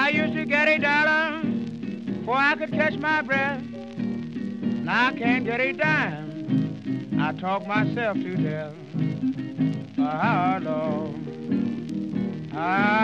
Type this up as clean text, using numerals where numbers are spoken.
I used to get $1 before I could catch my breath. Now I can't get a dime. I talk myself to death. Ah, Lord. Ah,